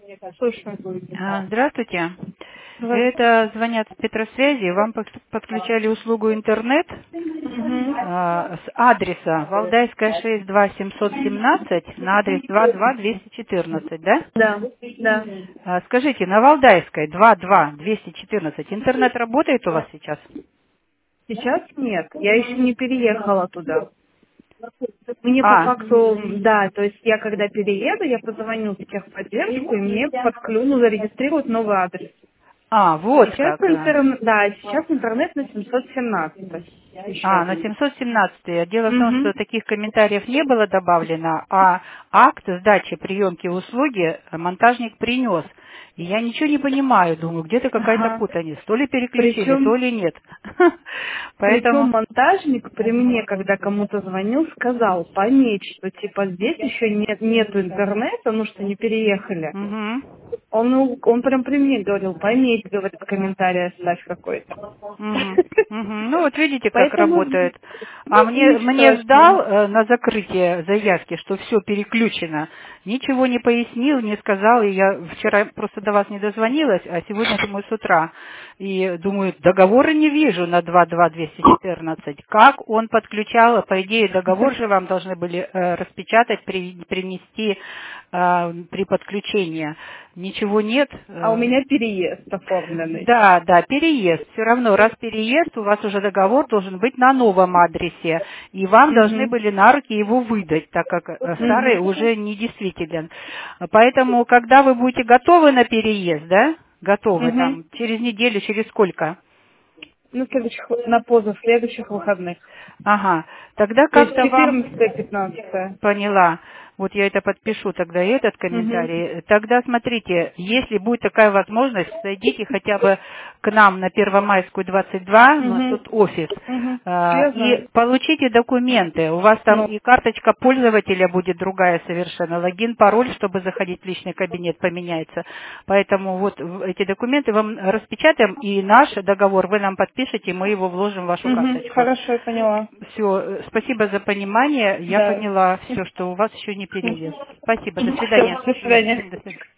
Слушаю. Здравствуйте. Здравствуйте. Это звонят с Петросвязи. Вам подключали услугу интернет Мгм. с адреса Валдайская 62717 на адрес 22214, да? Да, да. Скажите, на Валдайской 22214 интернет работает у вас сейчас? Сейчас нет, я еще не переехала туда. Мне по А, факту, да, то есть я когда перееду, я позвоню в техподдержку, и мне зарегистрируют новый адрес. вот Сейчас как. сейчас интернет на 717. Еще. На 717. Дело в том, что Угу. таких комментариев не было добавлено, а акт сдачи приемки услуги монтажник принес. И я ничего не понимаю, думаю, где-то какая-то Ага. путаница. То ли переключили, то Причем ли нет. Причем Поэтому... монтажник при мне, когда кому-то звонил, сказал, пометь, что типа здесь еще нету интернета, ну что не переехали. Мгм. Он прям при мне говорил, пометь, говорит, комментарий оставь какой-то. Мгм. Мгм. Ну вот видите, как Поэтому, работает. А ну, ничего мне страшного. ждал на закрытие заявки, что все переключено. Ничего не пояснил, не сказал. И я вчера просто до вас не дозвонилась, а сегодня, думаю, с утра. И думаю, договора не вижу на 22214. Как он подключал? По идее, договор же вам должны были распечатать, принести при подключении. Ничего нет. А у меня переезд оформленный. Да, да, переезд. Все равно, раз переезд, у вас уже договор должен быть на новом адресе. И вам должны Угу. были на руки его выдать, так как старый Угу. уже недействителен. Поэтому, когда вы будете готовы на переезд, да? Готовы Угу. там, через неделю, через сколько? На следующих выходных. Ага, тогда То есть как-то вам... 14-15. Поняла. Вот я это подпишу тогда, и этот Угу. комментарий. Тогда смотрите, если будет такая возможность, зайдите хотя бы к нам на Первомайскую 22, у нас Угу. тут офис, Угу. Я и знаю. получите документы. У вас там Ну, и карточка пользователя будет другая совершенно, логин, пароль, чтобы заходить в личный кабинет, поменяется. Поэтому вот эти документы вам распечатаем, и наш договор вы нам подпишете, мы его вложим в вашу карточку. хорошо, я поняла. Все, спасибо за понимание. Я Да. поняла все, что у вас еще не переезд. Спасибо, до свидания. Все, до Да, свидания. до свидания.